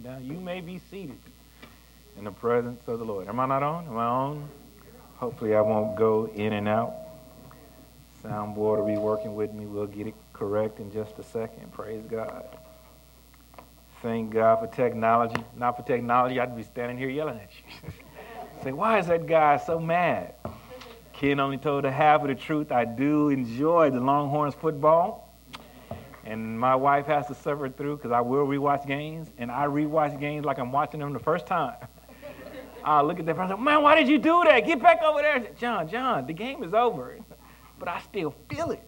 down. You may be seated in the presence of the Lord. Am I not on? Am I on? Hopefully I won't go in and out. Soundboard will be working with me. We'll get it correct in just a second. Praise God. Thank God for technology. Not for technology, I'd be standing here yelling at you. Say, why is that guy so mad? Ken only told a half of the truth. I do enjoy the Longhorns football. And my wife has to suffer through because I will rewatch games. And I rewatch games like I'm watching them the first time. I look at that person, man, why did you do that? Get back over there. John, the game is over. But I still feel it.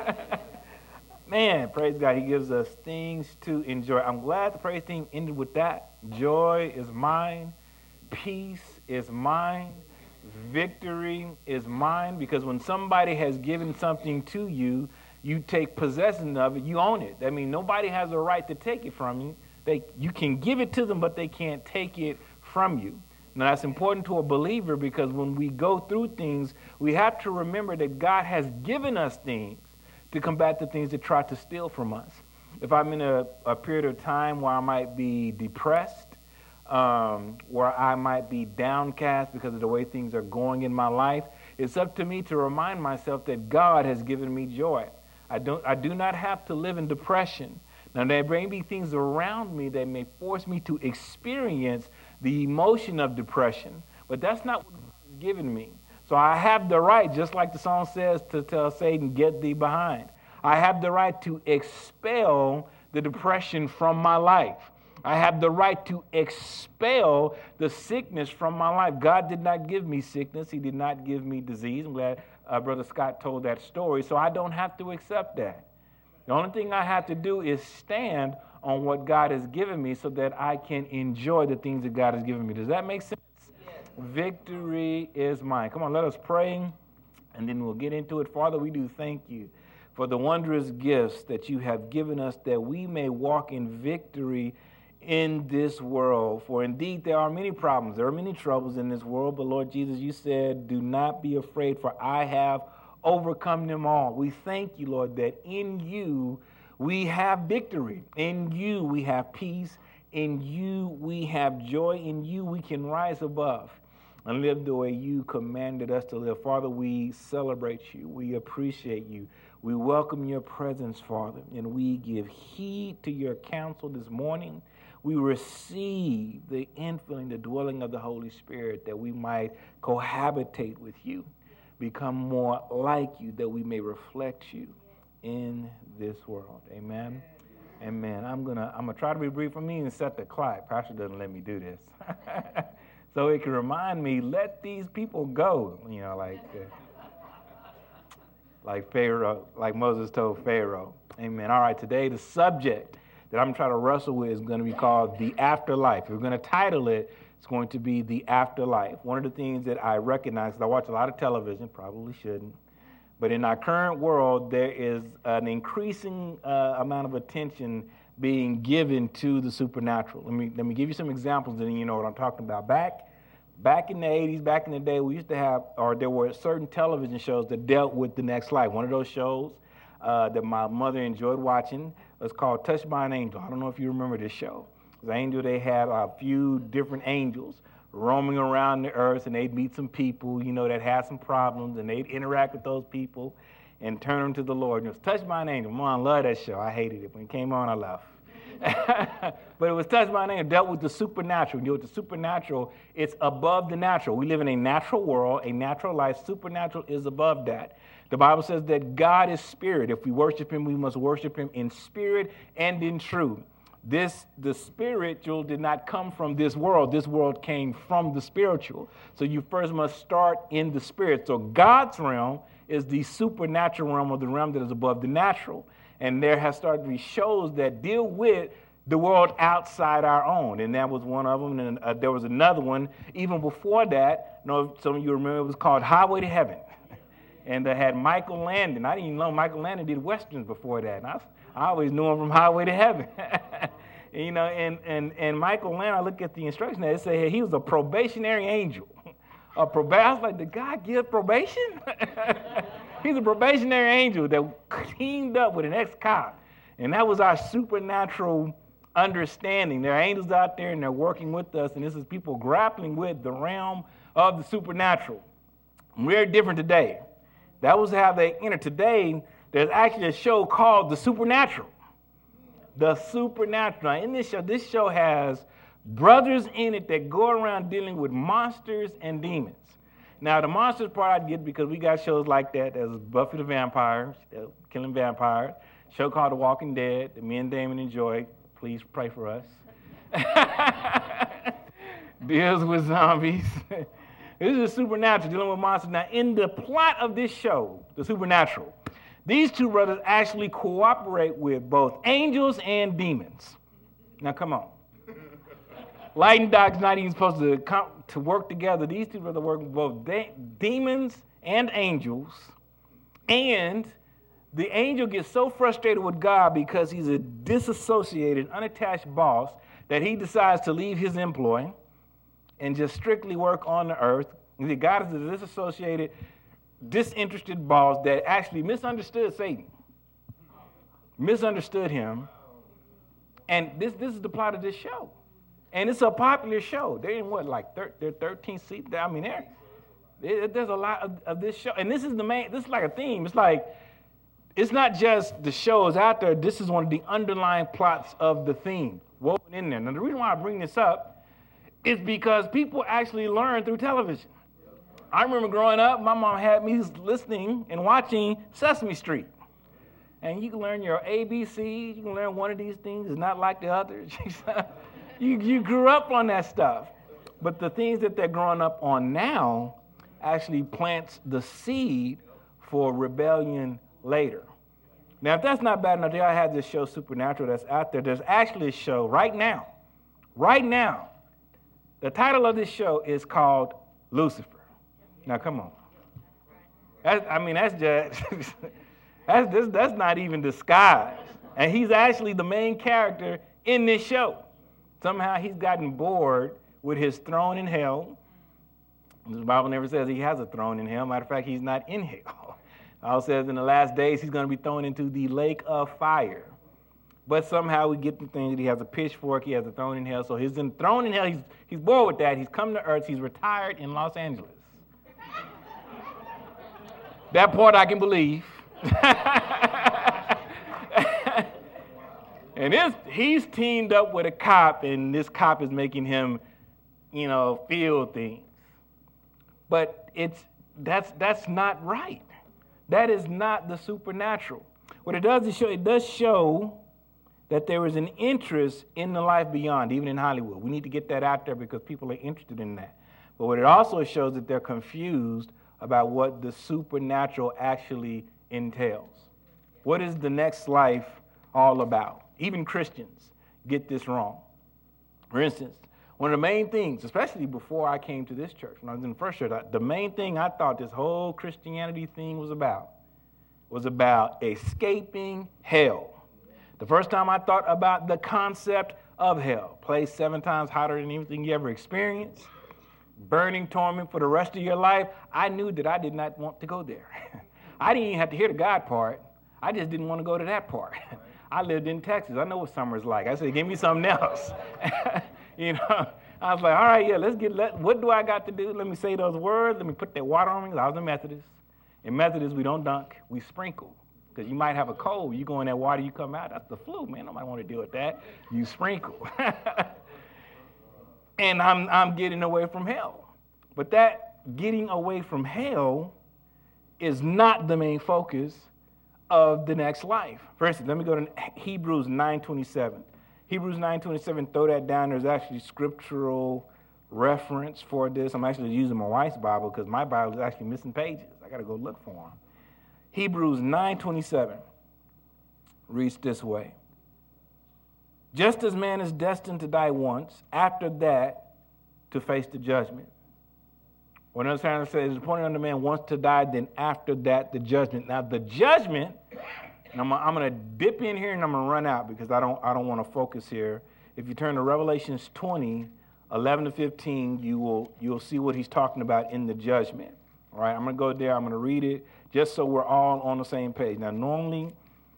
Man, praise God, he gives us things to enjoy. I'm glad the praise team ended with that. Joy is mine. Peace is mine. Victory is mine. Because when somebody has given something to you, you take possession of it, you own it. I mean, nobody has a right to take it from you. You can give it to them, but they can't take it from you. Now, that's important to a believer because when we go through things, we have to remember that God has given us things to combat the things that try to steal from us. If I'm in a period of time where I might be depressed, where I might be downcast because of the way things are going in my life, it's up to me to remind myself that God has given me joy. I do not have to live in depression. Now, there may be things around me that may force me to experience the emotion of depression, but that's not what God has given me. So I have the right, just like the song says, to tell Satan, get thee behind. I have the right to expel the depression from my life. I have the right to expel the sickness from my life. God did not give me sickness. He did not give me disease. I'm glad Brother Scott told that story, so I don't have to accept that. The only thing I have to do is stand on what God has given me so that I can enjoy the things that God has given me. Does that make sense? Yes. Victory is mine. Come on, let us pray, and then we'll get into it. Father, we do thank you for the wondrous gifts that you have given us that we may walk in victory in this world. For indeed, there are many problems. There are many troubles in this world. But Lord Jesus, you said, do not be afraid, for I have overcome them all. We thank you, Lord, that in you we have victory. In you we have peace. In you we have joy. In you we can rise above and live the way you commanded us to live. Father, we celebrate you. We appreciate you. We welcome your presence, Father, and we give heed to your counsel this morning. We receive the infilling, the dwelling of the Holy Spirit, that we might cohabitate with you, become more like you, that we may reflect you in this world. Amen. Amen. I'm gonna try to be brief. For me and set the clock. Pastor doesn't let me do this, so it can remind me, let these people go. You know, like Pharaoh, like Moses told Pharaoh. Amen. All right. Today the subject that I'm trying to wrestle with is going to be called the afterlife. If we're going to title it, it's going to be the afterlife. One of the things that I recognize, because I watch a lot of television, probably shouldn't, but in our current world, there is an increasing amount of attention being given to the supernatural. Let me give you some examples, and then you know what I'm talking about. Back in the 80s, back in the day, we used to have, or there were certain television shows that dealt with the next life. One of those shows that my mother enjoyed watching was called Touched by an Angel. I don't know if you remember this show. The angel, they had a few different angels roaming around the earth, and they'd meet some people, you know, that had some problems, and they'd interact with those people and turn them to the Lord. And it was Touched by an Angel. Mom, I love that show. I hated it. When it came on, I left. But it was Touched by an Angel, dealt with the supernatural. You know, with the supernatural, it's above the natural. We live in a natural world, a natural life. Supernatural is above that. The Bible says that God is spirit. If we worship him, we must worship him in spirit and in truth. The spiritual did not come from this world. This world came from the spiritual. So you first must start in the spirit. So God's realm is the supernatural realm, or the realm that is above the natural. And there has started to be shows that deal with the world outside our own. And that was one of them. And there was another one even before that. I know some of you remember, it was called Highway to Heaven. And they had Michael Landon. I didn't even know Michael Landon did Westerns before that. And I always knew him from Highway to Heaven. You know, and Michael Landon, I look at the instructions there, it said he was a probationary angel. I was like, did God give probation? He's a probationary angel that teamed up with an ex-cop. And that was our supernatural understanding. There are angels out there, and they're working with us, and this is people grappling with the realm of the supernatural. We're different today. That was how they entered. Today, there's actually a show called The Supernatural. The Supernatural. Now, in this show has brothers in it that go around dealing with monsters and demons. Now, the monsters part I get because we got shows like that. There's Buffy the Vampire, killing vampires. Show called The Walking Dead that me and Damon enjoy. Please pray for us. Deals with zombies. This is supernatural, dealing with monsters. Now, in the plot of this show, The Supernatural, these two brothers actually cooperate with both angels and demons. Now, come on. Light and dark is not even supposed to work together. These two brothers work with both demons and angels. And the angel gets so frustrated with God because he's a disassociated, unattached boss that he decides to leave his employ and just strictly work on the earth. And God is a disassociated, disinterested boss that actually misunderstood Satan, misunderstood him. And this is the plot of this show. And it's a popular show. They're in their 13th season. I mean, there's a lot of this show. And this is like a theme. It's like, it's not just the shows out there. This is one of the underlying plots of the theme woven in there. Now, the reason why I bring this up is because people actually learn through television. I remember growing up, my mom had me listening and watching Sesame Street. And you can learn your ABCs. You can learn one of these things is not like the others. You grew up on that stuff. But the things that they're growing up on now actually plants the seed for rebellion later. Now, if that's not bad enough, I had this show Supernatural that's out there. There's actually a show right now. The title of this show is called Lucifer. Now, come on. That's not even disguised. And he's actually the main character in this show. Somehow he's gotten bored with his throne in hell. The Bible never says he has a throne in hell. Matter of fact, he's not in hell. It also says in the last days he's going to be thrown into the lake of fire. But somehow we get the thing that he has a pitchfork, he has a throne in hell. So he's thrown in hell. He's bored with that. He's come to earth. He's retired in Los Angeles. That part I can believe. And he's teamed up with a cop, and this cop is making him, feel things. But that's not right. That is not the supernatural. What it does is show that there is an interest in the life beyond, even in Hollywood. We need to get that out there because people are interested in that. But what it also shows that they're confused about what the supernatural actually entails. What is the next life all about? Even Christians get this wrong. For instance, one of the main things, especially before I came to this church, when I was in the first church, the main thing I thought this whole Christianity thing was about escaping hell. The first time I thought about the concept of hell, place 7 times hotter than anything you ever experienced, burning torment for the rest of your life, I knew that I did not want to go there. I didn't even have to hear the God part. I just didn't want to go to that part. I lived in Texas. I know what summer's like. I said, give me something else. I was like, all right, yeah, what do I got to do? Let me say those words. Let me put that water on me. I was a Methodist. In Methodist, we don't dunk. We sprinkle. Because you might have a cold. You go in that water, you come out. That's the flu, man. Nobody want to deal with that. You sprinkle. And I'm getting away from hell. But that getting away from hell is not the main focus of the next life. For instance, let me go to Hebrews 9:27. Hebrews 9:27, throw that down. There's actually scriptural reference for this. I'm actually using my wife's Bible because my Bible is actually missing pages. I got to go look for them. Hebrews 9:27 reads this way. Just as man is destined to die once, after that to face the judgment. What I'm trying to say is, appointed unto man once to die, then after that the judgment. Now the judgment, and I'm going to dip in here and I'm going to run out because I don't want to focus here. If you turn to Revelations 20, 11 to 15, you'll see what he's talking about in the judgment. All right, I'm going to go there. I'm going to read it just so we're all on the same page. Now normally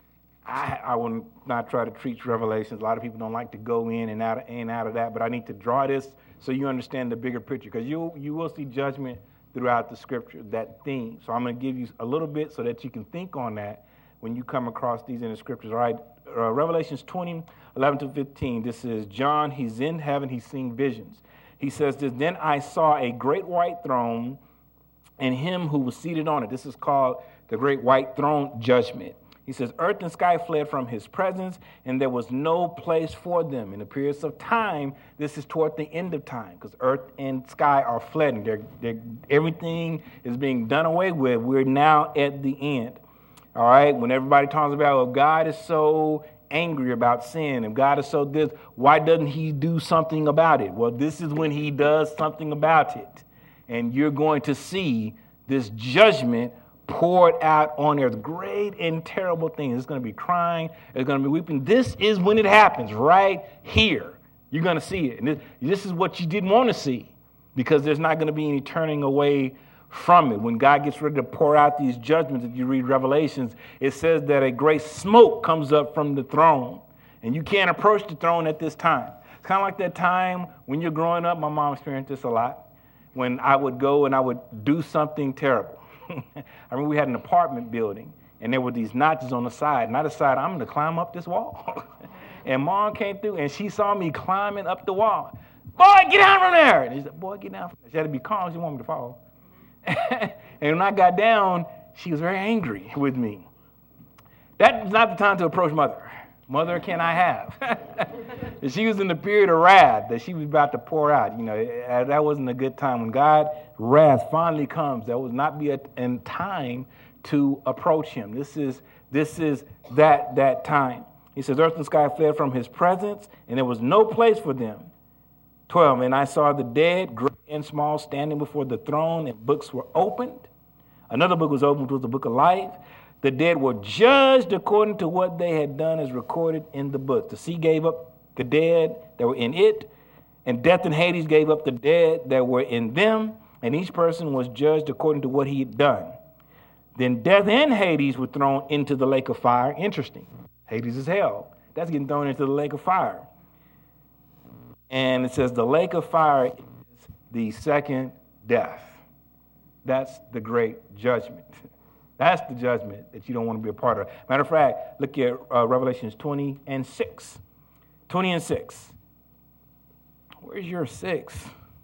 I will not try to treat Revelations. A lot of people don't like to go in and out of that, but I need to draw this so you understand the bigger picture, because you will see judgment throughout the scripture, that theme. So I'm going to give you a little bit so that you can think on that when you come across these in the scriptures. All right, Revelations 20, 11 to 15. This is John. He's in heaven. He's seeing visions. He says this, then I saw a great white throne and him who was seated on it. This is called the great white throne judgment. He says, earth and sky fled from his presence, and there was no place for them. In the periods of time, this is toward the end of time, because earth and sky are fled. Everything is being done away with. We're now at the end. All right? When everybody talks about, well, God is so angry about sin, and God is so this, why doesn't he do something about it? Well, this is when he does something about it. And you're going to see this judgment poured out on earth. Great and terrible things. It's going to be crying. It's going to be weeping. This is when it happens, right here. You're going to see it. And this is what you didn't want to see, because there's not going to be any turning away from it. When God gets ready to pour out these judgments, if you read Revelations, it says that a great smoke comes up from the throne, and you can't approach the throne at this time. It's kind of like that time when you're growing up. My mom experienced this a lot. When I would go and I would do something terrible. I remember we had an apartment building, and there were these notches on the side. And I decided I'm going to climb up this wall. And Mom came through, and she saw me climbing up the wall. Boy, get down from there. And she said, boy, get down from there. She had to be calm. She didn't want me to fall. And when I got down, she was very angry with me. That was not the time to approach Mother. Mother, can I have? She was in the period of wrath that she was about to pour out. You know, that wasn't a good time. When God's wrath finally comes, there will not be a time to approach him. This is that time. He says, earth and sky fled from his presence, and there was no place for them. 12, and I saw the dead, great and small, standing before the throne, and books were opened. Another book was opened, which was the book of life. The dead were judged according to what they had done as recorded in the book. The sea gave up the dead that were in it, and death and Hades gave up the dead that were in them, and each person was judged according to what he had done. Then death and Hades were thrown into the lake of fire. Interesting. Hades is hell. That's getting thrown into the lake of fire. And it says the lake of fire is the second death. That's the great judgment. That's the judgment that you don't want to be a part of. Matter of fact, look at Revelations 20 and 6. 20 and 6. Where's your 6?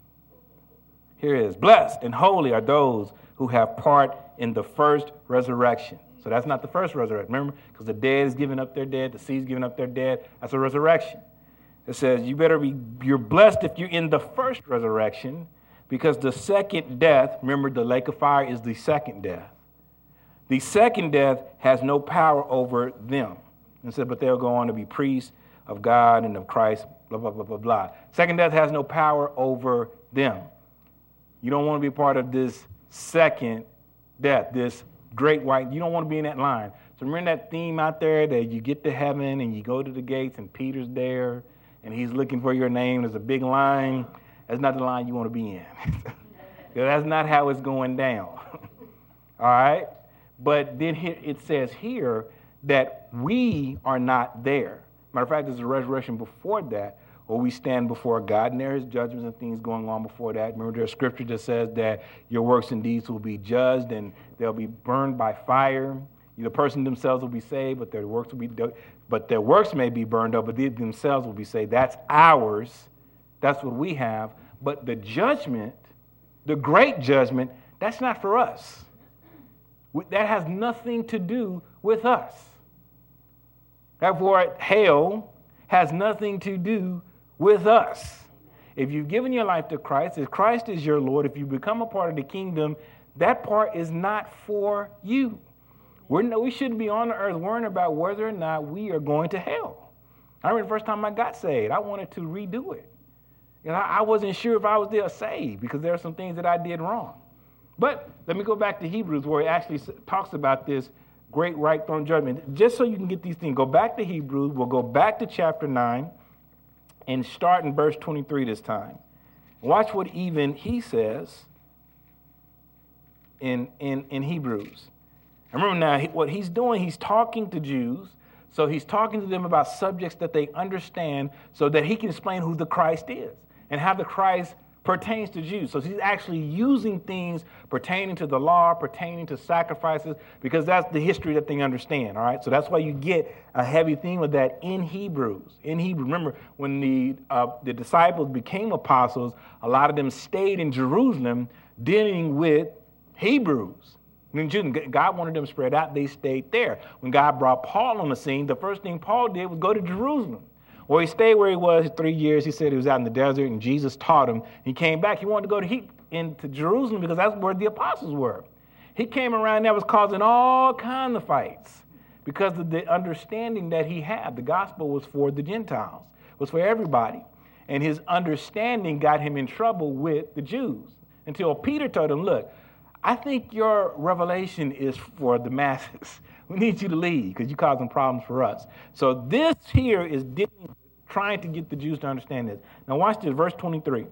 Here it is. Blessed and holy are those who have part in the first resurrection. So that's not the first resurrection. Remember, because the dead is giving up their dead, the sea is giving up their dead. That's a resurrection. It says you're blessed if you're in the first resurrection, because the second death, remember the lake of fire is the second death. The second death has no power over them. And said, but they'll go on to be priests of God and of Christ, blah, blah, blah, blah, blah. Second death has no power over them. You don't want to be part of this second death, this great white. You don't want to be in that line. So remember that theme out there that you get to heaven and you go to the gates and Peter's there and he's looking for your name. There's a big line. That's not the line you want to be in. That's not how it's going down. All right? But then it says here that we are not there. Matter of fact, there's a resurrection before that, where we stand before God, and there is judgments and things going on before that. Remember, there's scripture that says that your works and deeds will be judged, and they'll be burned by fire. The person themselves will be saved, but their works may be burned up, but they themselves will be saved. That's ours. That's what we have. But the judgment, the great judgment, that's not for us. That has nothing to do with us. Therefore, hell has nothing to do with us. If you've given your life to Christ, if Christ is your Lord, if you become a part of the kingdom, that part is not for you. We shouldn't be on the earth worrying about whether or not we are going to hell. I remember the first time I got saved, I wanted to redo it. I wasn't sure if I was there saved because there are some things that I did wrong. But let me go back to Hebrews, where it actually talks about this great white throne judgment. Just so you can get these things, go back to Hebrews. We'll go back to chapter 9 and start in verse 23 this time. Watch what even he says in Hebrews. And remember now, what he's doing, he's talking to Jews So he's talking to them about subjects that they understand so that he can explain who the Christ is and how the Christ pertains to Jews. So he's actually using things pertaining to the law, pertaining to sacrifices, because that's the history that they understand, all right? So that's why you get a heavy theme of that in Hebrews. In Hebrew, remember, when the disciples became apostles, a lot of them stayed in Jerusalem dealing with Hebrews. When God wanted them spread out, they stayed there. When God brought Paul on the scene, the first thing Paul did was go to Jerusalem. Well, he stayed where he was 3 years. He said he was out in the desert, and Jesus taught him. He came back. He wanted to go into Jerusalem because that's where the apostles were. He came around there, was causing all kinds of fights because of the understanding that he had. The gospel was for the Gentiles, was for everybody. And his understanding got him in trouble with the Jews until Peter told him, look, I think your revelation is for the masses. We need you to leave because you're causing problems for us. So this here is trying to get the Jews to understand this. Now watch this, verse 23.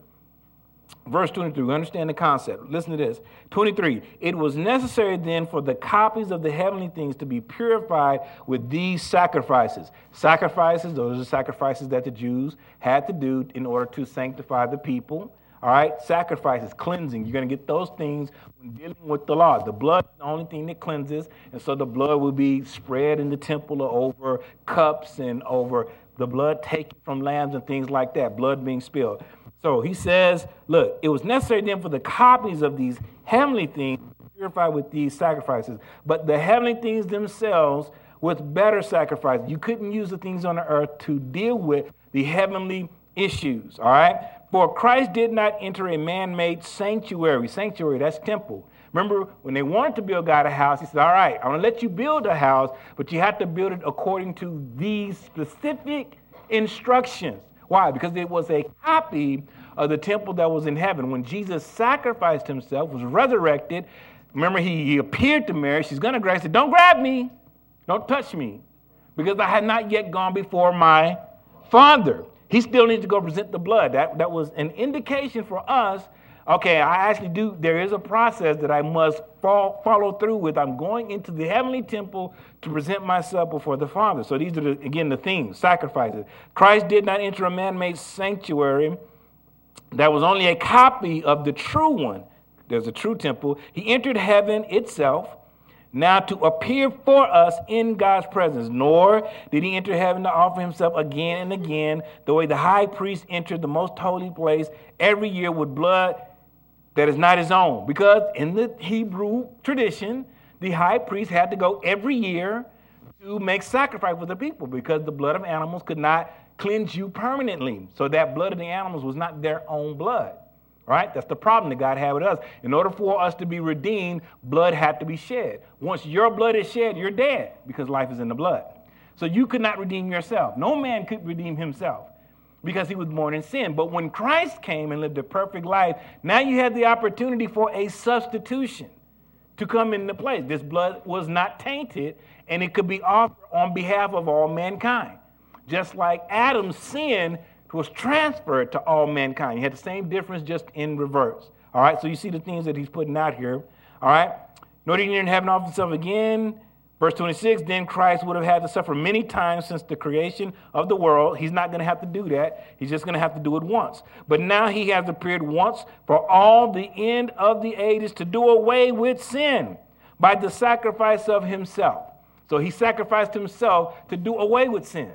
Verse 23, we understand the concept. Listen to this. 23, it was necessary then for the copies of the heavenly things to be purified with these sacrifices. Sacrifices, those are the sacrifices that the Jews had to do in order to sanctify the people. All right, sacrifices, cleansing. You're going to get those things when dealing with the law. The blood is the only thing that cleanses, and so the blood will be spread in the temple or over cups and over the blood taken from lambs and things like that, blood being spilled. So he says, look, it was necessary then for the copies of these heavenly things to be purified with these sacrifices, but the heavenly things themselves with better sacrifices. You couldn't use the things on the earth to deal with the heavenly issues, all right? For Christ did not enter a man-made sanctuary. Sanctuary, that's temple. Remember, when they wanted to build God a house, he said, all right, I'm going to let you build a house, but you have to build it according to these specific instructions. Why? Because it was a copy of the temple that was in heaven. When Jesus sacrificed himself, was resurrected, remember, he appeared to Mary. She's going to grab. He said, don't grab me. Don't touch me, because I had not yet gone before my Father. He still needs to go present the blood. That was an indication for us. Okay, there is a process that I must follow through with. I'm going into the heavenly temple to present myself before the Father. So these are, again, the themes, sacrifices. Christ did not enter a man-made sanctuary that was only a copy of the true one. There's a true temple. He entered heaven itself, now to appear for us in God's presence. Nor did he enter heaven to offer himself again and again, the way the high priest entered the most holy place every year with blood that is not his own. Because in the Hebrew tradition, the high priest had to go every year to make sacrifice for the people, because the blood of animals could not cleanse you permanently. So that blood of the animals was not their own blood. Right? That's the problem that God had with us. In order for us to be redeemed, blood had to be shed. Once your blood is shed, you're dead, because life is in the blood. So you could not redeem yourself. No man could redeem himself because he was born in sin. But when Christ came and lived a perfect life, now you had the opportunity for a substitution to come into place. This blood was not tainted, and it could be offered on behalf of all mankind. Just like Adam's sin was transferred to all mankind. He had the same difference, just in reverse. All right, so you see the things that he's putting out here. All right, nor did he enter heaven offer himself again. Verse 26, then Christ would have had to suffer many times since the creation of the world. He's not going to have to do that. He's just going to have to do it once. But now he has appeared once for all the end of the ages to do away with sin by the sacrifice of himself. So he sacrificed himself to do away with sin.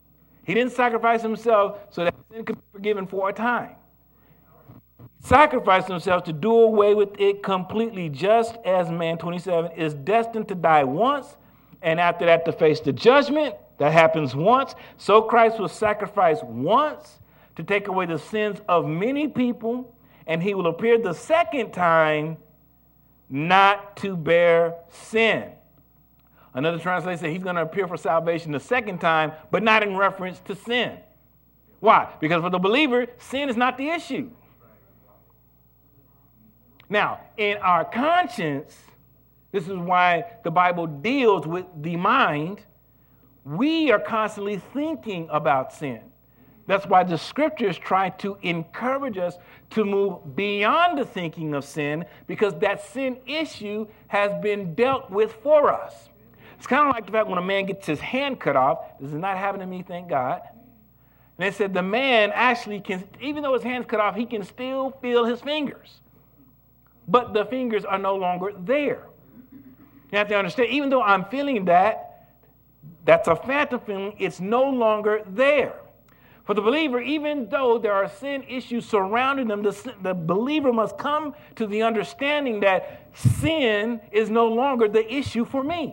He didn't sacrifice himself so that sin could be forgiven for a time. He sacrificed himself to do away with it completely, just as man, 27, is destined to die once, and after that to face the judgment. That happens once. So Christ was sacrificed once to take away the sins of many people, and he will appear the second time not to bear sin. Another translation says he's going to appear for salvation the second time, but not in reference to sin. Why? Because for the believer, sin is not the issue. Now, in our conscience, this is why the Bible deals with the mind. We are constantly thinking about sin. That's why the scriptures try to encourage us to move beyond the thinking of sin, because that sin issue has been dealt with for us. It's kind of like the fact when a man gets his hand cut off. This is not happening to me, thank God. And they said the man actually can, even though his hand's cut off, he can still feel his fingers. But the fingers are no longer there. You have to understand, even though I'm feeling that, that's a phantom feeling, it's no longer there. For the believer, even though there are sin issues surrounding them, the believer must come to the understanding that sin is no longer the issue for me.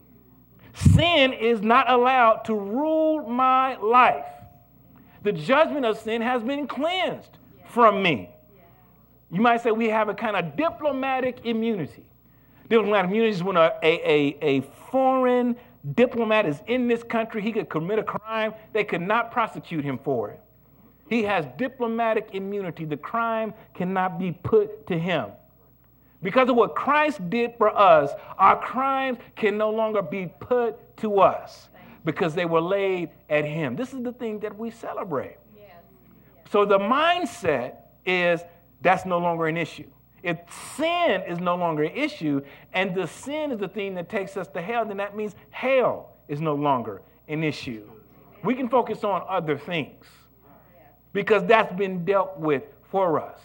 Sin is not allowed to rule my life. The judgment of sin has been cleansed from me. You might say we have a kind of diplomatic immunity. Diplomatic immunity is when a foreign diplomat is in this country, he could commit a crime, they could not prosecute him for it. He has diplomatic immunity. The crime cannot be put to him. Because of what Christ did for us, our crimes can no longer be put to us because they were laid at him. This is the thing that we celebrate. Yes. So the mindset is that's no longer an issue. If sin is no longer an issue, and the sin is the thing that takes us to hell, then that means hell is no longer an issue. We can focus on other things because that's been dealt with for us.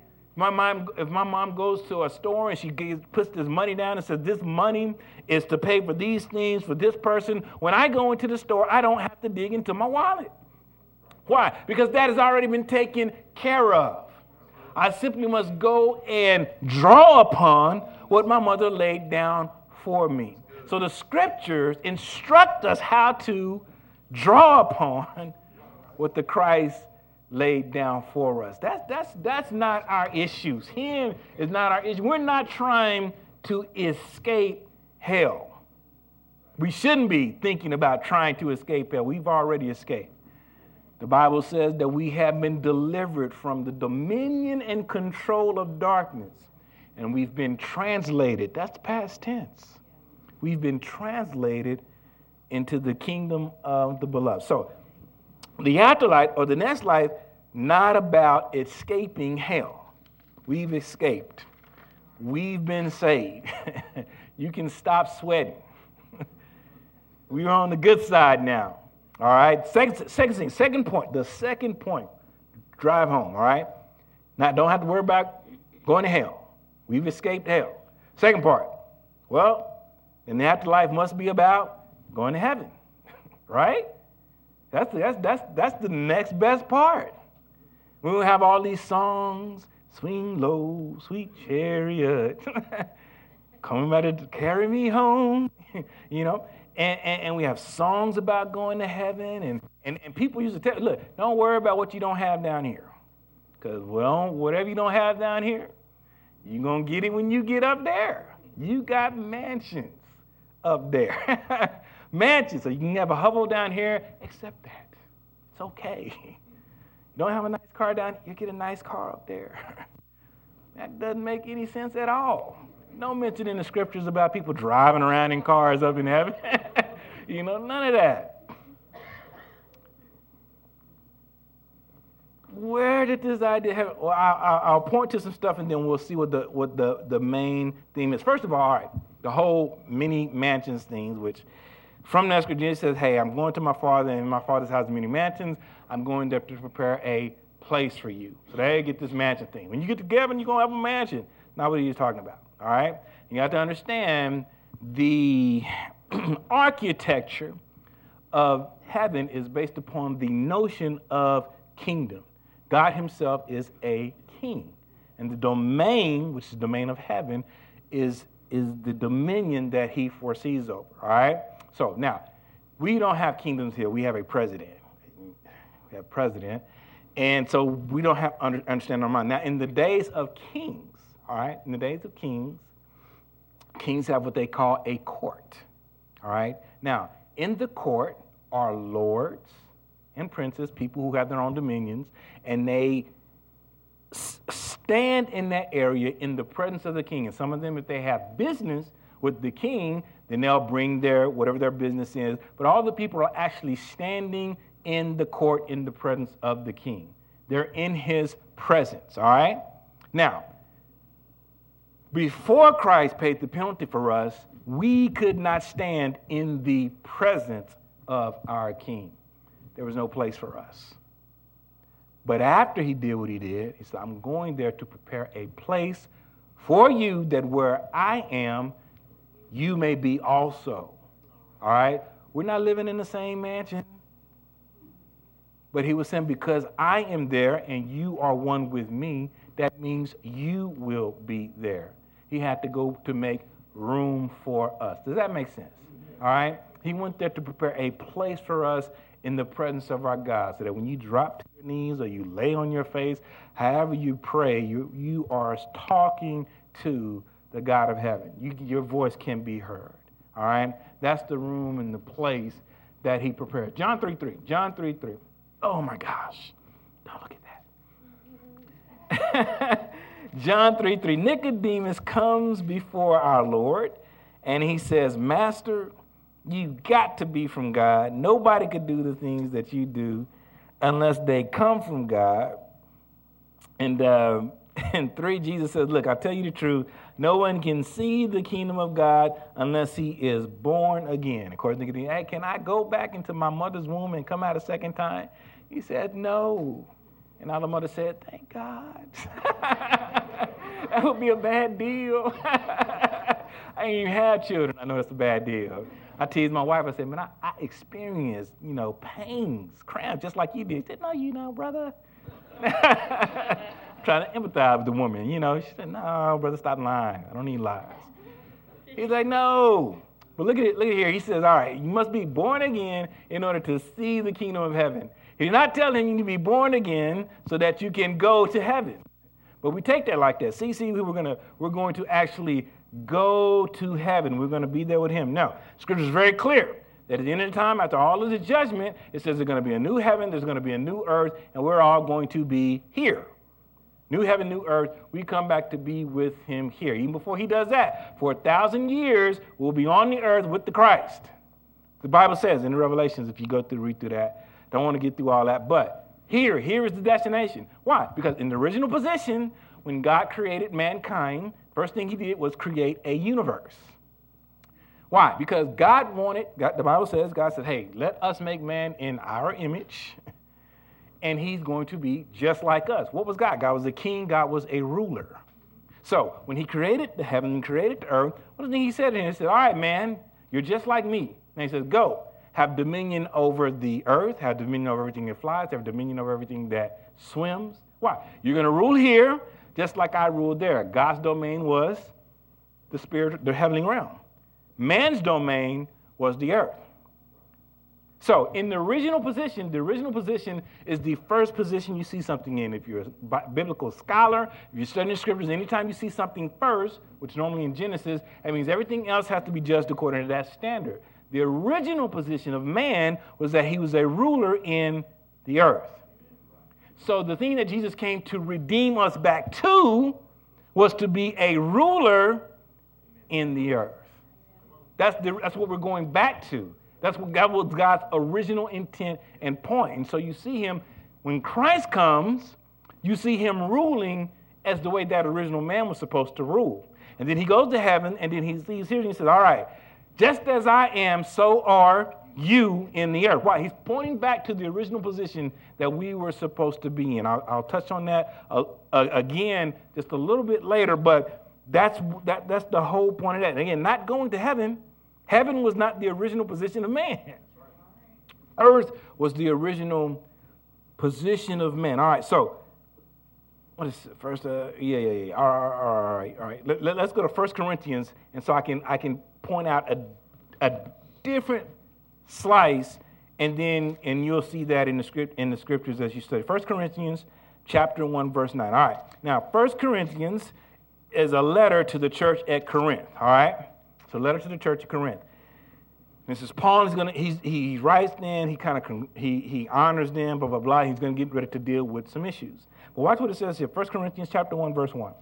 If my mom goes to a store and she puts this money down and says, this money is to pay for these things for this person, when I go into the store, I don't have to dig into my wallet. Why? Because that has already been taken care of. I simply must go and draw upon what my mother laid down for me. So the scriptures instruct us how to draw upon what the Christ laid down for us. That's not our issues. Him is not our issue. We're not trying to escape hell. We shouldn't be thinking about trying to escape hell. We've already escaped. The Bible says that we have been delivered from the dominion and control of darkness, and we've been translated. That's past tense. We've been translated into the kingdom of the beloved. So the afterlife or the next life, not about escaping hell. We've escaped. We've been saved. You can stop sweating. We're on the good side now. All right. Second point. The second point. Drive home. All right. Now, don't have to worry about going to hell. We've escaped hell. Second part. Well, then the afterlife must be about going to heaven. Right? That's the next best part. We will have all these songs, swing low, sweet chariot, coming by to carry me home, you know. And we have songs about going to heaven, and people used to tell, look, don't worry about what you don't have down here. Because, well, whatever you don't have down here, you're going to get it when you get up there. You got mansions up there. Mansions, so you can have a hovel down here, accept that. It's okay. You don't have a nice car down here, you get a nice car up there. That doesn't make any sense at all. No mention in the scriptures about people driving around in cars up in heaven. You know, none of that. Where did this idea have? Well, I'll point to some stuff and then we'll see what the main theme is. First of all right, the whole many mansions things, which from that scripture it says, hey, I'm going to my father, and my father's house many mansions. I'm going there to prepare a place for you. So there you get this mansion thing. When you get together, you're going to have a mansion. Not what he's talking about. All right? You have to understand the architecture of heaven is based upon the notion of kingdom. God himself is a king. And the domain, which is the domain of heaven, is the dominion that he foresees over. All right? So now, we don't have kingdoms here. We have a president. We have president. And so we don't have understand our mind. Now, in the days of kings, all right, in the days of kings have what they call a court. All right? Now, in the court are lords and princes, people who have their own dominions, and they stand in that area in the presence of the king. And some of them, if they have business with the king, then they'll bring their whatever their business is. But all the people are actually standing in the court in the presence of the king. They're in his presence, all right? Now, Before Christ paid the penalty for us, we could not stand in the presence of our King. There was no place for us. But after he did what he did, he said, I'm going there to prepare a place for you, that where I am, you may be also. All right? We're not living in the same mansion. But he was saying, because I am there and you are one with me, that means you will be there. He had to go to make room for us. Does that make sense? All right? He went there to prepare a place for us in the presence of our God, so that when you drop to your knees or you lay on your face, however you pray, you are talking to the God of heaven. Your voice can be heard. All right? That's the room and the place that he prepared. John 3:3. John 3:3. Oh my gosh. Don't look at that. John 3:3. Nicodemus comes before our Lord and he says, Master, you got to be from God. Nobody could do the things that you do unless they come from God. And in 3, Jesus says, look, I'll tell you the truth. No one can see the kingdom of God unless he is born again. Of course, Nicodemus, hey, can I go back into my mother's womb and come out a second time? He said, no. And all the mother said, thank God. That would be a bad deal. I ain't even had children. I know that's a bad deal. I teased my wife. I said, man, I experienced, pains, cramps, just like you did. She said, no, you know, brother. Trying to empathize with the woman, She said, no, brother, stop lying. I don't need lies. He's like, no. But look at here. He says, all right, you must be born again in order to see the kingdom of heaven. He's not telling you to be born again so that you can go to heaven. But we take that like that. See, we're going to actually go to heaven. We're going to be there with him. No, Scripture is very clear that at the end of the time, after all of the judgment, it says there's going to be a new heaven, there's going to be a new earth, and we're all going to be here. New heaven, new earth, we come back to be with him here. Even before he does that, for 1,000 years, we'll be on the earth with the Christ. The Bible says in the Revelations, if you read through that, don't want to get through all that, but here is the destination. Why? Because in the original position, when God created mankind, first thing he did was create a universe. Why? Because the Bible says, God said, hey, let us make man in our image, and he's going to be just like us. What was God? God was a king. God was a ruler. So when he created the heaven and created the earth, what did he say to him? He said, all right, man, you're just like me. And he says, go, have dominion over the earth, have dominion over everything that flies, have dominion over everything that swims. Why? You're going to rule here just like I ruled there. God's domain was the spirit, the heavenly realm. Man's domain was the earth. So in the original position is the first position you see something in. If you're a biblical scholar, if you're studying the scriptures, anytime you see something first, which normally in Genesis, that means everything else has to be judged according to that standard. The original position of man was that he was a ruler in the earth. So the thing that Jesus came to redeem us back to was to be a ruler in the earth. That's what we're going back to. That was God's original intent and point. And so you see him, when Christ comes, you see him ruling as the way that original man was supposed to rule. And then he goes to heaven, and then he's here and he says, all right, just as I am, so are you in the earth. Why? He's pointing back to the original position that we were supposed to be in. I'll touch on that again just a little bit later, but that's the whole point of that. And again, not going to heaven. Heaven was not the original position of man. Earth was the original position of man. All right, so what is it? First? Yeah. All right. Let's go to 1 Corinthians, and so I can point out a different slice, and you'll see that in the scriptures as you study. 1 Corinthians chapter 1, verse 9. All right. Now, 1 Corinthians is a letter to the church at Corinth. All right. It's a letter to the church at Corinth. This is Paul. He writes them. He honors them. Blah blah blah. He's going to get ready to deal with some issues. But watch what it says here. 1 Corinthians chapter 1, verse 1.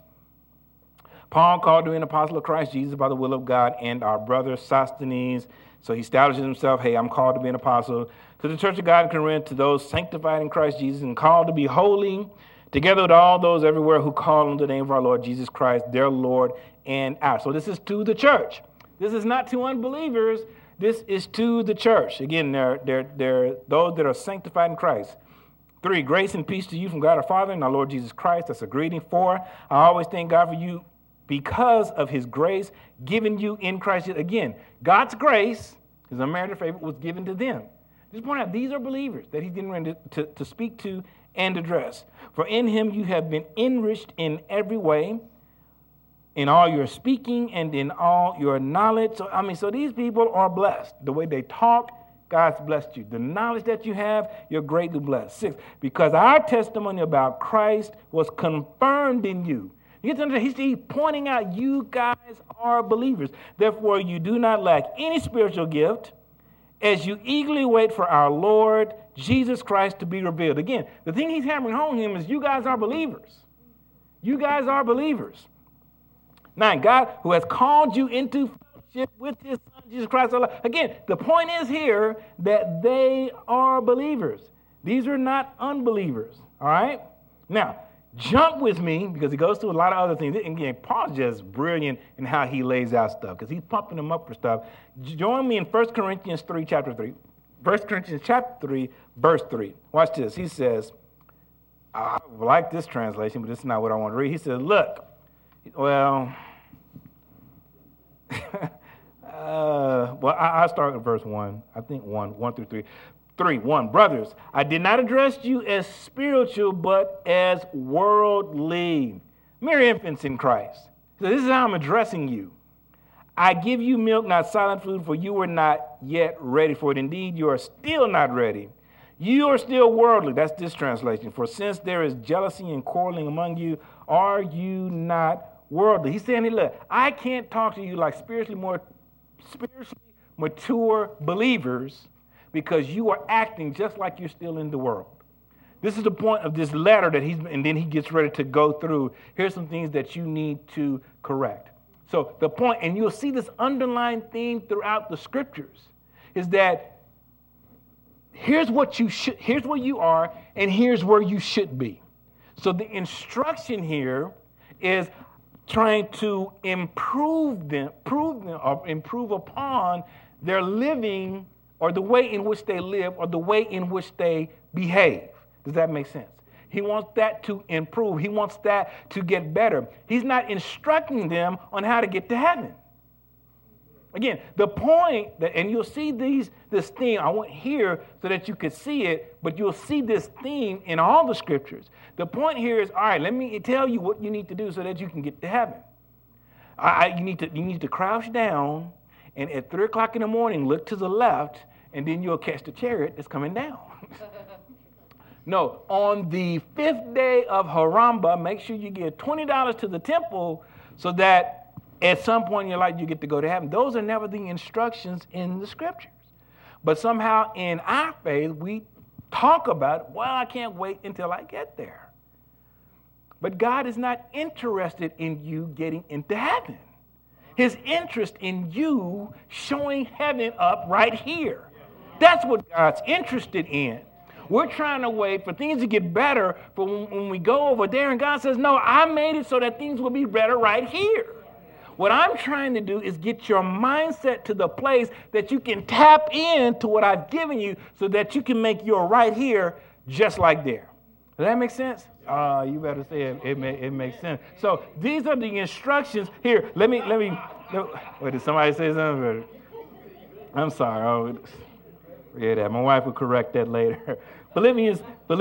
Paul, called to be an apostle of Christ Jesus by the will of God, and our brother Sosthenes. So he establishes himself, hey, I'm called to be an apostle. To the church of God in Corinth, to those sanctified in Christ Jesus and called to be holy, together with all those everywhere who call on the name of our Lord Jesus Christ, their Lord and out. So this is to the church. This is not to unbelievers. This is to the church. Again, they're those that are sanctified in Christ. 3, grace and peace to you from God our Father and our Lord Jesus Christ. That's a greeting. 4, I always thank God for you because of his grace given you in Christ. Again, God's grace, his unmerited favor, was given to them. Just point out, these are believers that he's getting ready to speak to and address. For in him you have been enriched in every way, in all your speaking and in all your knowledge. So these people are blessed. The way they talk, God's blessed you. The knowledge that you have, you're greatly blessed. 6, because our testimony about Christ was confirmed in you. You get to understand, he's pointing out you guys are believers. Therefore, you do not lack any spiritual gift as you eagerly wait for our Lord Jesus Christ to be revealed. Again, the thing he's hammering home him is you guys are believers. You guys are believers. 9, God, who has called you into fellowship with his Son, Jesus Christ. Again, the point is here that they are believers. These are not unbelievers, all right? Now, jump with me, because he goes through a lot of other things. And again, Paul's just brilliant in how he lays out stuff, because he's pumping them up for stuff. Join me in 1 Corinthians 3, chapter 3. 1 Corinthians chapter 3, verse 3. Watch this. He says, I like this translation, but this is not what I want to read. He says, look, well, I'll start with verse 1. I think 1 through 3. 3, 1, brothers, I did not address you as spiritual, but as worldly, mere infants in Christ. So this is how I'm addressing you. I give you milk, not solid food, for you were not yet ready for it. Indeed, you are still not ready. You are still worldly. That's this translation. For since there is jealousy and quarreling among you, are you not worldly? He's saying, look, I can't talk to you like spiritually mature believers because you are acting just like you're still in the world. This is the point of this letter that and then he gets ready to go through. Here's some things that you need to correct. So the point, and you'll see this underlying theme throughout the scriptures, is that here's what you are, and here's where you should be. So the instruction here is trying to improve upon their living, or the way in which they live, or the way in which they behave. Does that make sense? He wants that to improve. He wants that to get better. He's not instructing them on how to get to heaven. Again, the point that, and you'll see this theme, I went here so that you could see it, but you'll see this theme in all the scriptures. The point here is, all right, let me tell you what you need to do so that you can get to heaven. You need to crouch down, and at 3 o'clock in the morning, look to the left, and then you'll catch the chariot that's coming down. No, on the 5th day of Haramba, make sure you give $20 to the temple so that at some point in your life you get to go to heaven. Those are never the instructions in the scriptures. But somehow in our faith, we talk about, well, I can't wait until I get there. But God is not interested in you getting into heaven. His interest in you showing heaven up right here. That's what God's interested in. We're trying to wait for things to get better for when we go over there. And God says, no, I made it so that things will be better right here. What I'm trying to do is get your mindset to the place that you can tap into what I've given you so that you can make your right here just like there. Does that make sense? You better say it. It makes sense. So these are the instructions. Here, let me. Wait, did somebody say something? I'm sorry. Yeah, that. My wife will correct that later. Philippians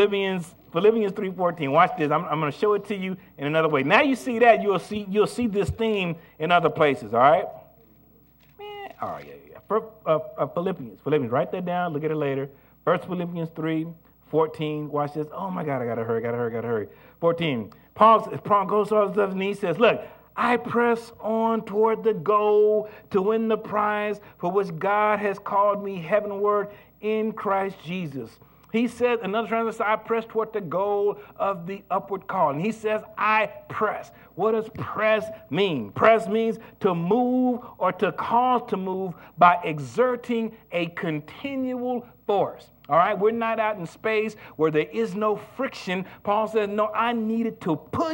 3:14. Watch this. I'm going to show it to you in another way. Now you see that, you'll see this theme in other places. All right. All right. Yeah. Philippians. Write that down. Look at it later. First Philippians 3:14. Watch this. Oh my God. I gotta hurry. 14. Paul goes through all this stuff and he says, "Look, I press on toward the goal to win the prize for which God has called me heavenward in Christ Jesus." He says, another translation says, I press toward the goal of the upward call. And he says, I press. What does press mean? Press means to move or to cause to move by exerting a continual force. All right, we're not out in space where there is no friction. Paul says, no, I needed to push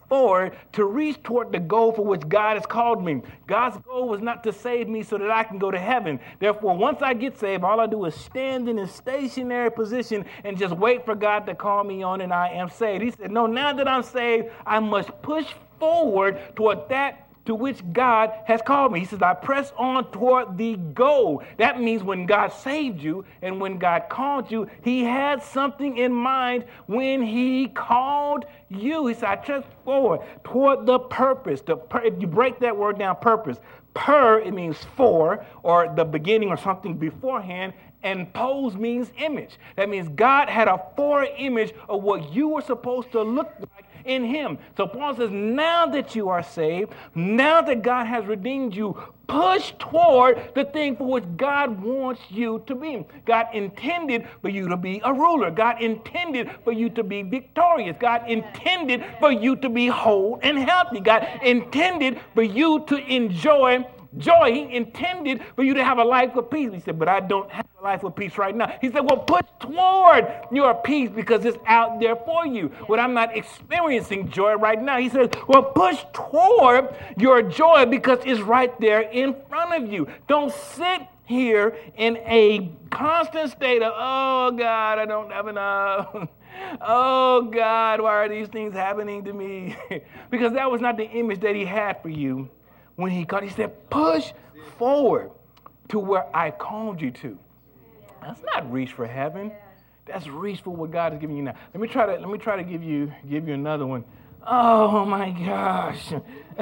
forward to reach toward the goal for which God has called me. God's goal was not to save me so that I can go to heaven. Therefore, once I get saved, all I do is stand in a stationary position and just wait for God to call me on and I am saved. He said, no, now that I'm saved, I must push forward toward that to which God has called me. He says, I press on toward the goal. That means when God saved you and when God called you, he had something in mind when he called you. He said, I press forward toward the purpose. If you break that word down, purpose, it means for, or the beginning or something beforehand, and pose means image. That means God had a image of what you were supposed to look like in him. So Paul says, now that you are saved, now that God has redeemed you, push toward the thing for which God wants you to be. God intended for you to be a ruler. God intended for you to be victorious. God intended for you to be whole and healthy. God intended for you to enjoy joy. He intended for you to have a life of peace. He said, but I don't have a life of peace right now. He said, well, push toward your peace because it's out there for you. But I'm not experiencing joy right now. He says, well, push toward your joy because it's right there in front of you. Don't sit here in a constant state of, oh, God, I don't have enough. Oh, God, why are these things happening to me? Because that was not the image that he had for you. When he called, he said, push forward to where I called you to. That's not reach for heaven. That's reach for what God is giving you now. Let me try to give you another one. Oh my gosh.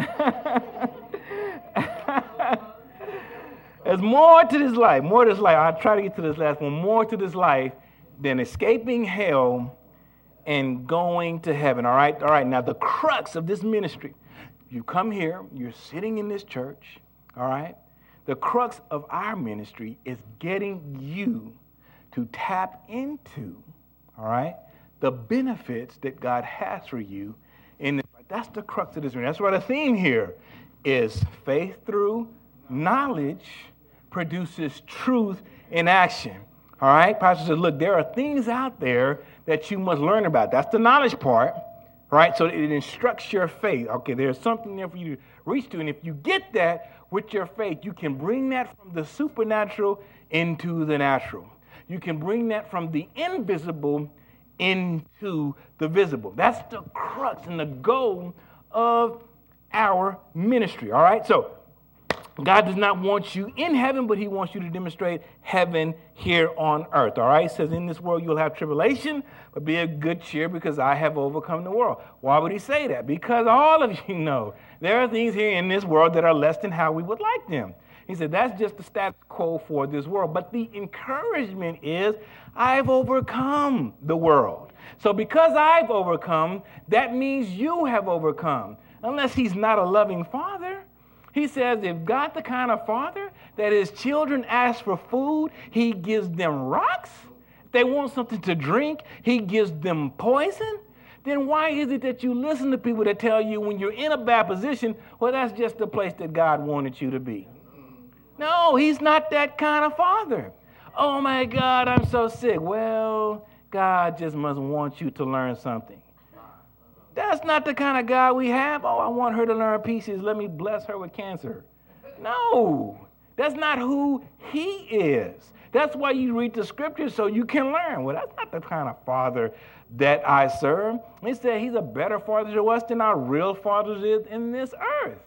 There's more to this life. I'll try to get to this last one. More to this life than escaping hell and going to heaven. All right. Now the crux of this ministry. You come here, you're sitting in this church, all right? The crux of our ministry is getting you to tap into, all right, the benefits that God has for you. And that's the crux of this ministry. That's why the theme here is faith through knowledge produces truth in action. All right? Pastor says, look, there are things out there that you must learn about. That's the knowledge part. Right? So it instructs your faith. Okay, there's something there for you to reach to. And if you get that with your faith, you can bring that from the supernatural into the natural. You can bring that from the invisible into the visible. That's the crux and the goal of our ministry. All right? So God does not want you in heaven, but he wants you to demonstrate heaven here on earth. All right? He says, in this world you'll have tribulation, but be of good cheer because I have overcome the world. Why would he say that? Because all of you know there are things here in this world that are less than how we would like them. He said, that's just the status quo for this world. But the encouragement is, I've overcome the world. So because I've overcome, that means you have overcome. Unless he's not a loving father. He says if God's the kind of father that his children ask for food, he gives them rocks. If they want something to drink, he gives them poison. Then why is it that you listen to people that tell you when you're in a bad position, well, that's just the place that God wanted you to be? No, he's not that kind of father. Oh, my God, I'm so sick. Well, God just must want you to learn something. That's not the kind of God we have. Oh, I want her to learn pieces. Let me bless her with cancer. No, that's not who he is. That's why you read the scriptures so you can learn. Well, that's not the kind of father that I serve. He said he's a better father to us than our real fathers is in this earth.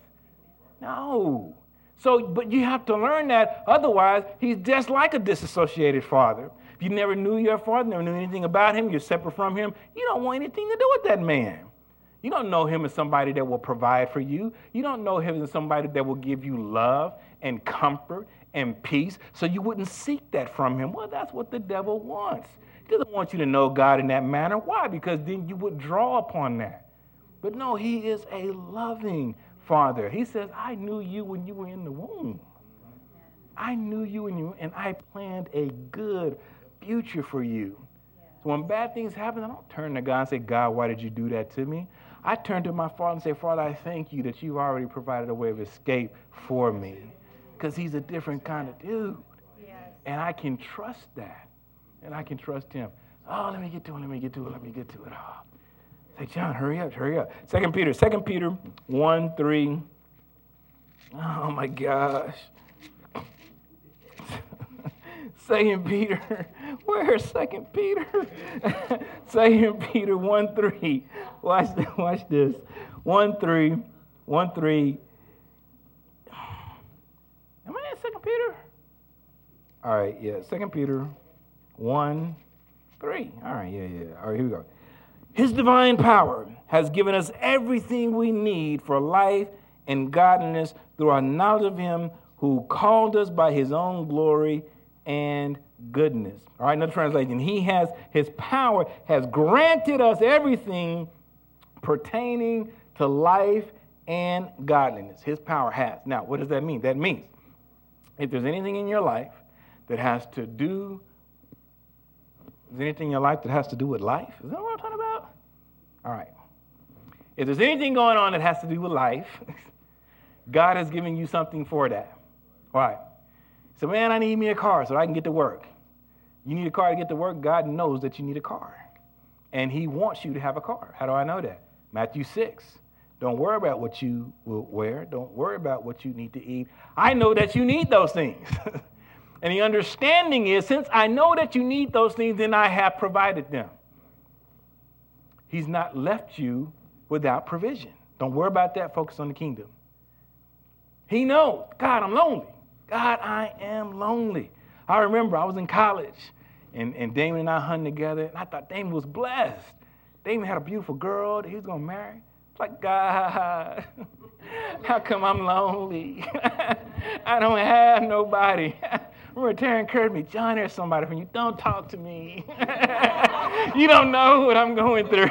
No. So, but you have to learn that. Otherwise, he's just like a disassociated father. If you never knew your father, never knew anything about him, you're separate from him, you don't want anything to do with that man. You don't know him as somebody that will provide for you. You don't know him as somebody that will give you love and comfort and peace, so you wouldn't seek that from him. Well, that's what the devil wants. He doesn't want you to know God in that manner. Why? Because then you would draw upon that. But no, he is a loving father. He says, I knew you when you were in the womb. I knew you and I planned a good future for you. So when bad things happen, I don't turn to God and say, God, why did you do that to me? I turn to my Father and say, Father, I thank you that you've already provided a way of escape for me. Because he's a different kind of dude. Yes. And I can trust that. And I can trust him. Oh, let me get to it. Oh, Hey, John, hurry up. 2 Peter 1:3. Oh, my gosh. 2 Peter. Where's 2 Peter? 2 Peter 1:3. Watch this. 1:3. Am I in 2 Peter? All right, yeah. 2 Peter 1:3. All right, yeah. All right, here we go. His divine power has given us everything we need for life and godliness through our knowledge of him who called us by his own glory and goodness. All right, another translation. His power has granted us everything pertaining to life and godliness. His power has. Now, what does that mean? That means if there's anything in your life that has to do with life? Is that what I'm talking about? All right. If there's anything going on that has to do with life, God has given you something for that. All right. So, man, I need me a car so I can get to work. You need a car to get to work? God knows that you need a car. And he wants you to have a car. How do I know that? Matthew 6. Don't worry about what you will wear. Don't worry about what you need to eat. I know that you need those things. And the understanding is, since I know that you need those things, then I have provided them. He's not left you without provision. Don't worry about that. Focus on the kingdom. He knows. God, I'm lonely. God, I am lonely. I remember I was in college, and Damon and I hung together, and I thought Damon was blessed. Damon had a beautiful girl that he was going to marry. It's like, God, how come I'm lonely? I don't have nobody. Remember Terry encouraged me, John, there's somebody for you. Don't talk to me. You don't know what I'm going through.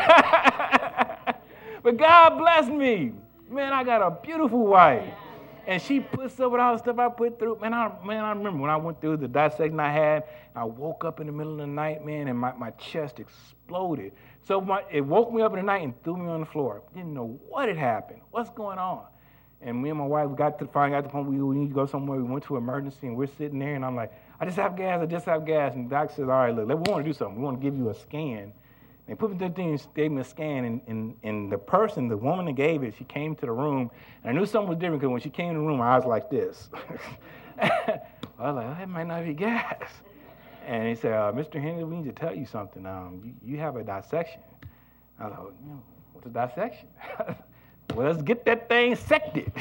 But God blessed me. Man, I got a beautiful wife. And she puts up with all the stuff I put through. Man, I remember when I went through the dissection I had, I woke up in the middle of the night, man, and my chest exploded. So it woke me up in the night and threw me on the floor. Didn't know what had happened. What's going on? And me and my wife got to the point we need to go somewhere. We went to emergency, and we're sitting there, and I'm like, I just have gas. And the doctor says, all right, look, we want to do something. We want to give you a scan. They put me through the thing and gave me a scan, and the woman that gave it, she came to the room, and I knew something was different because when she came in the room, I was like this. I was like, that might not be gas. And he said, Mr. Henry, we need to tell you something. You have a dissection. I was like, what's a dissection? Well, let's get that thing sected,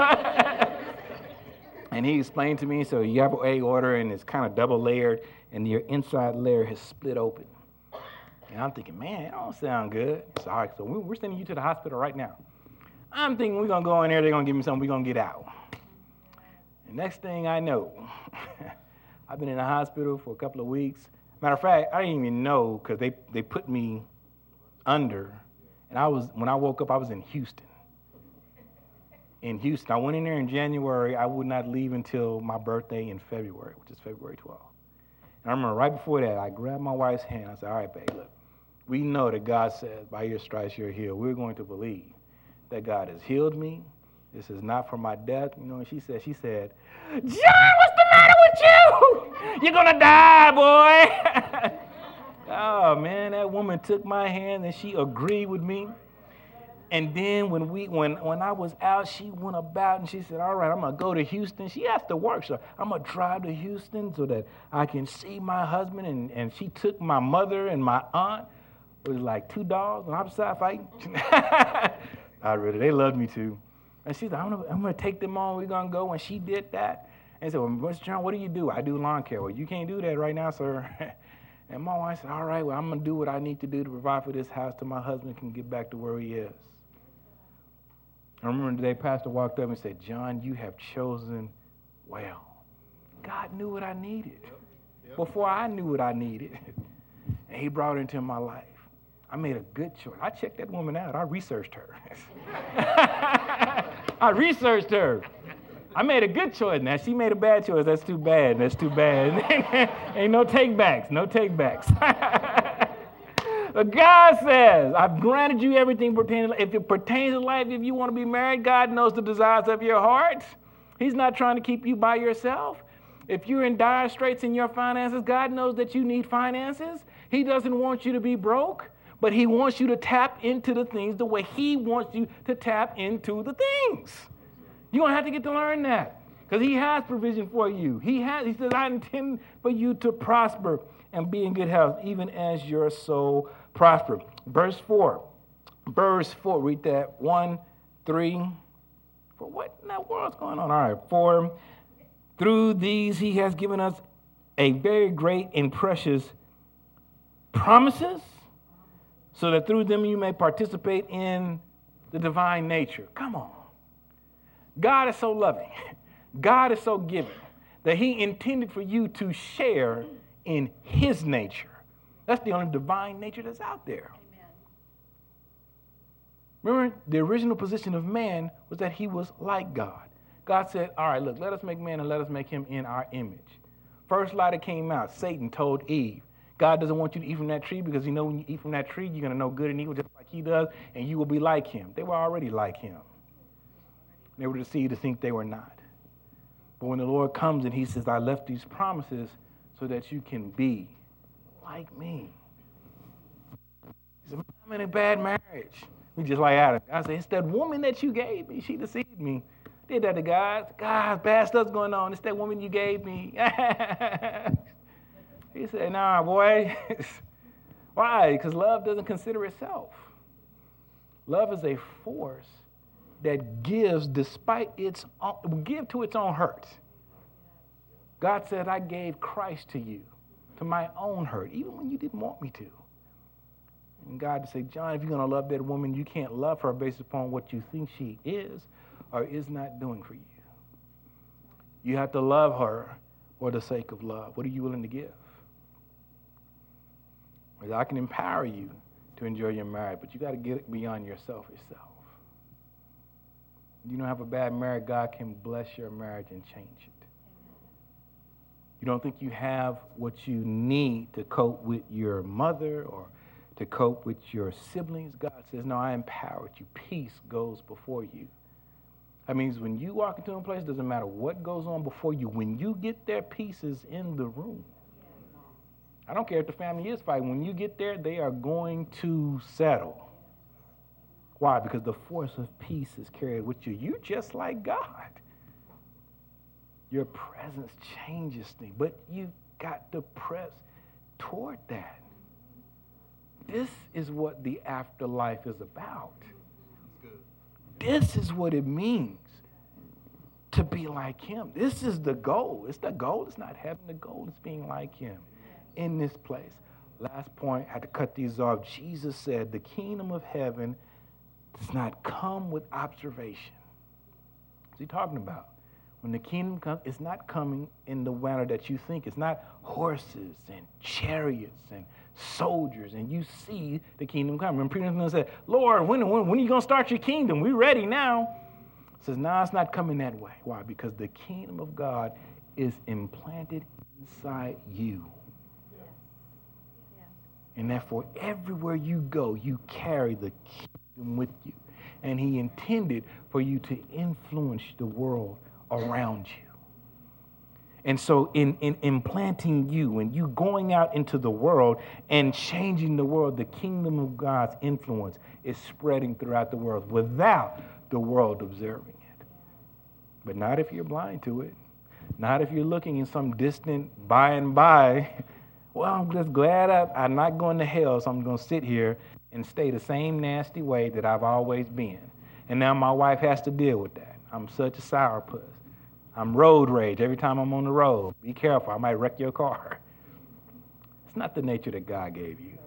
And he explained to me, so you have an aorta, and it's kind of double layered, and your inside layer has split open. And I'm thinking, man, that don't sound good. So, all right, so we're sending you to the hospital right now. I'm thinking we're going to go in there, they're going to give me something, we're going to get out. The next thing I know, I've been in the hospital for a couple of weeks. Matter of fact, I didn't even know because they put me under. And when I woke up, I was in Houston. I went in there in January. I would not leave until my birthday in February, which is February 12th. And I remember right before that, I grabbed my wife's hand. I said, all right, babe, look. We know that God says, by your stripes you're healed. We're going to believe that God has healed me. This is not for my death. And she said, John, what's the matter with you? You're going to die, boy. Oh, man, that woman took my hand and she agreed with me. And then when I was out, she went about and she said, all right, I'm going to go to Houston. She has to work, so I'm going to drive to Houston so that I can see my husband. And she took my mother and my aunt. It was like two dogs on opposite side fighting. They loved me too. And she said, I'm going to take them on. We're going to go. And she did that. And said, well, Mr. John, what do? I do lawn care. Well, you can't do that right now, sir. And my wife said, all right, well, I'm going to do what I need to do to provide for this house till my husband can get back to where he is. I remember the day Pastor walked up and said, John, you have chosen well. God knew what I needed before I knew what I needed. And he brought it into my life. I made a good choice. I checked that woman out. I researched her. I I made a good choice. Now, she made a bad choice. That's too bad. Ain't no take-backs. But God says, I've granted you everything pertaining to life. If it pertains to life, if you want to be married, God knows the desires of your heart. He's not trying to keep you by yourself. If you're in dire straits in your finances, God knows that you need finances. He doesn't want you to be broke. But he wants you to tap into the things the way he wants you to tap into the things. You're going to have to get to learn that because he has provision for you. He says, I intend for you to prosper and be in good health, even as your soul prosper. Verse 4, read that. 1, 3. For what in that world's going on? All right, 4. Through these he has given us a very great and precious promises, so that through them you may participate in the divine nature. Come on. God is so loving. God is so giving that he intended for you to share in his nature. That's the only divine nature that's out there. Amen. Remember, the original position of man was that he was like God. God said, all right, look, let us make man and let us make him in our image. First lie that came out, Satan told Eve, God doesn't want you to eat from that tree because you know when you eat from that tree, you're going to know good and evil just like he does, and you will be like him. They were already like him. They were deceived to think they were not. But when the Lord comes and he says, I left these promises so that you can be like me. He said, I'm in a bad marriage. We just like Adam. God said, it's that woman that you gave me. She deceived me. Did that to God. God, bad stuff's going on. It's that woman you gave me. He said, nah, boy. Why? Because love doesn't consider itself. Love is a force that gives despite give to its own hurt. God said, I gave Christ to you, to my own hurt, even when you didn't want me to. And God said, John, if you're going to love that woman, you can't love her based upon what you think she is or is not doing for you. You have to love her for the sake of love. What are you willing to give? Because I can empower you to enjoy your marriage, but you got to get beyond yourself. You don't have a bad marriage, God can bless your marriage and change it. You don't think you have what you need to cope with your mother or to cope with your siblings. God says, no, I empowered you. Peace goes before you. That means when you walk into a place, it doesn't matter what goes on before you. When you get there, peace is in the room. I don't care if the family is fighting. When you get there, they are going to settle. Why? Because the force of peace is carried with you. You're just like God. Your presence changes things, but you've got to press toward that. This is what the afterlife is about. This is what it means to be like him. This is the goal. It's the goal. It's not heaven. The goal is being like him in this place. Last point, I had to cut these off. Jesus said the kingdom of heaven does not come with observation. What's he talking about? When the kingdom comes, it's not coming in the manner that you think. It's not horses and chariots and soldiers, and you see the kingdom come. Remember, Peter said, Lord, when are you going to start your kingdom? We're ready now. He says, no, it's not coming that way. Why? Because the kingdom of God is implanted inside you. Yes. Yes. And therefore, everywhere you go, you carry the kingdom with you. And he intended for you to influence the world around you. And so in implanting you and you going out into the world and changing the world, the kingdom of God's influence is spreading throughout the world without the world observing it. But not if you're blind to it. Not if you're looking in some distant by and by. Well, I'm just glad I'm not going to hell, so I'm going to sit here and stay the same nasty way that I've always been. And now my wife has to deal with that. I'm such a sourpuss. I'm road rage every time I'm on the road. Be careful, I might wreck your car. It's not the nature that God gave you.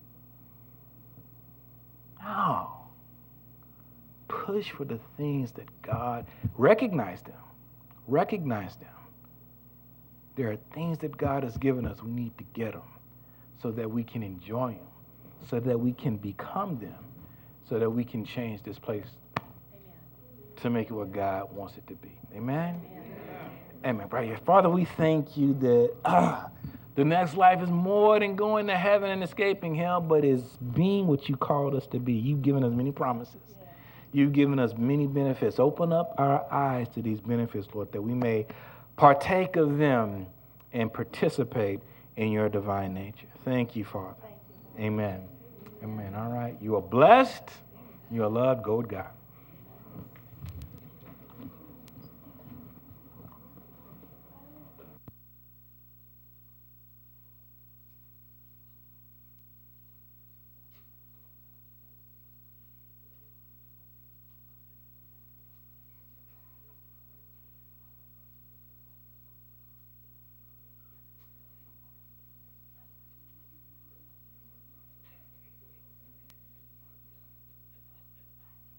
No. Push for the things that God, recognize them. Recognize them. There are things that God has given us. We need to get them so that we can enjoy them, so that we can become them, so that we can change this place to make it what God wants it to be. Amen? Amen. Amen. Father, we thank you that the next life is more than going to heaven and escaping hell, but is being what you called us to be. You've given us many promises. You've given us many benefits. Open up our eyes to these benefits, Lord, that we may partake of them and participate in your divine nature. Thank you, Father. Amen. Amen. All right. You are blessed. You are loved. Go with God.